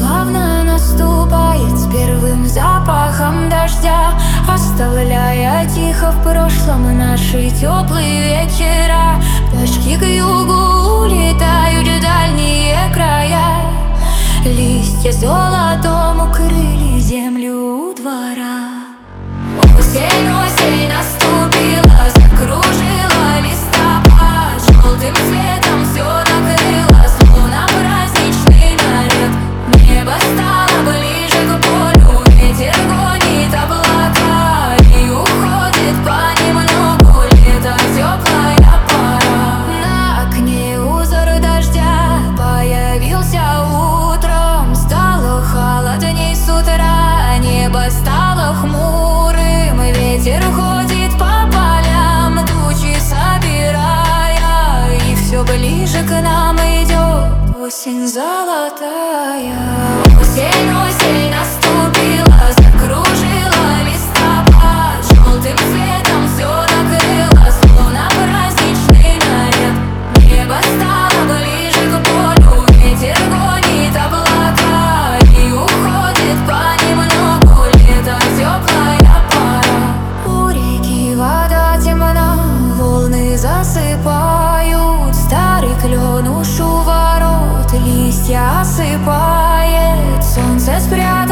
плавно наступает с первым запахом дождя, оставляя тихо в прошлом наши теплые вечера. Пташки к югу улетают в дальние края, листья золотом укрыли землю у двора. Осень, осень наступила, закружила листопад, желтым цветом все накрыло, словно праздничный наряд. Небо стало ближе к полю, ветер гонит облака, и уходит понемногу лето, теплая пора. На окне узор дождя появился утром, стало холодней с утра, небо стало хмурым, ветер ходит по полям, тучи собирая, и все ближе к нам идет осень золотая. Осень, осень наступила, закружила листопад, желтым цветом все накрыло, словно праздничный наряд. Небо стало ближе к полю, ветер гонит облака, и уходит понемногу лето, теплая пора. У реки вода темна, волны засыпают, старый клен уж у ворот листья осыпает, солнце спряталось